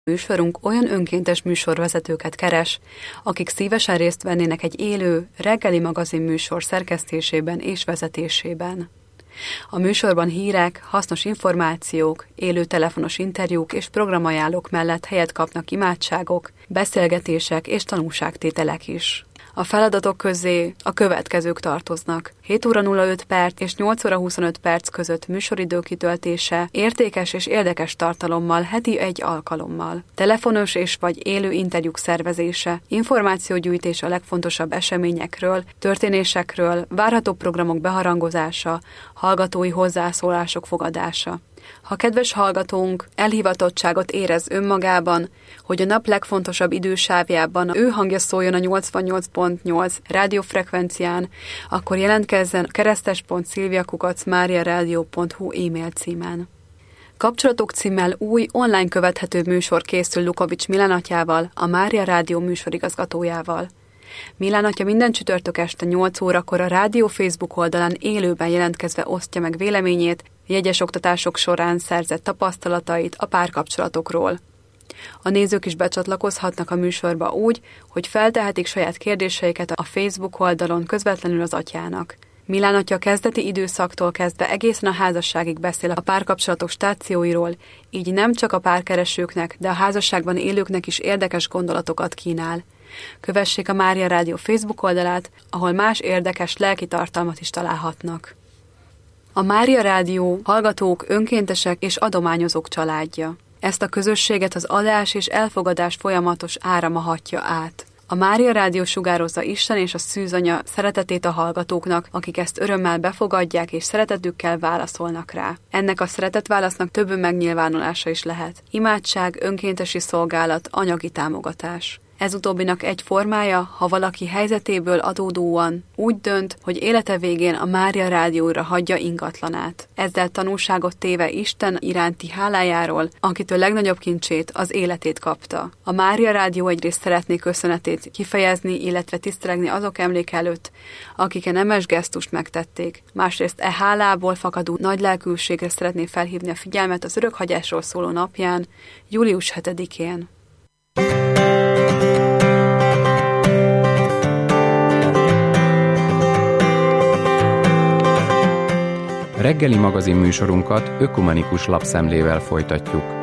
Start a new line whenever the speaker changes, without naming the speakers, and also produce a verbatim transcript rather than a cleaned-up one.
Műsorunk olyan önkéntes műsorvezetőket keres, akik szívesen részt vennének egy élő, reggeli magazin műsor szerkesztésében és vezetésében. A műsorban hírek, hasznos információk, élő telefonos interjúk és programajánlók mellett helyet kapnak imádságok, beszélgetések és tanúságtételek is. A feladatok közé a következők tartoznak: hét óra nulla öt perc és nyolc óra huszonöt perc között műsoridő kitöltése, értékes és érdekes tartalommal heti egy alkalommal, telefonos és vagy élő interjúk szervezése, információgyűjtés a legfontosabb eseményekről, történésekről, várható programok beharangozása, hallgatói hozzászólások fogadása. Ha kedves hallgatónk elhivatottságot érez önmagában, hogy a nap legfontosabb idősávjában ő hangja szóljon a nyolcvannyolc pont nyolc rádiófrekvencián, akkor jelentkezzen keresztes pont szilvia kukac mariaradio pont hu e-mail címen. Kapcsolatok címmel új online követhető műsor készül Lukovics Milán atyával, a Mária Rádió műsorigazgatójával. Milán atya minden csütörtök este nyolc órakor a rádió Facebook oldalán élőben jelentkezve osztja meg véleményét, jegyes oktatások során szerzett tapasztalatait a párkapcsolatokról. A nézők is becsatlakozhatnak a műsorba úgy, hogy feltehetik saját kérdéseiket a Facebook oldalon közvetlenül az atyának. Milán atya kezdeti időszaktól kezdve egészen a házasságig beszél a párkapcsolatok stációiról, így nem csak a párkeresőknek, de a házasságban élőknek is érdekes gondolatokat kínál. Kövessék a Mária Rádió Facebook oldalát, ahol más érdekes lelki tartalmat is találhatnak. A Mária Rádió hallgatók, önkéntesek és adományozók családja. Ezt a közösséget az adás és elfogadás folyamatos árama hatja át. A Mária Rádió sugározza Isten és a szűzanya szeretetét a hallgatóknak, akik ezt örömmel befogadják és szeretetükkel válaszolnak rá. Ennek a szeretetválasznak több megnyilvánulása is lehet. Imádság, önkéntesi szolgálat, anyagi támogatás. Ez utóbbinak egy formája, ha valaki helyzetéből adódóan úgy dönt, hogy élete végén a Mária Rádióra hagyja ingatlanát. Ezzel tanúságot téve Isten iránti hálájáról, akitől legnagyobb kincsét, az életét kapta. A Mária Rádió egyrészt szeretné köszönetét kifejezni, illetve tisztelegni azok emlék előtt, akik a nemes gesztust megtették. Másrészt e hálából fakadó nagy lelkűségre szeretné felhívni a figyelmet az örökhagyásról szóló napján, július hetedikén.
Reggeli magazin műsorunkat ökumenikus lapszemlével folytatjuk.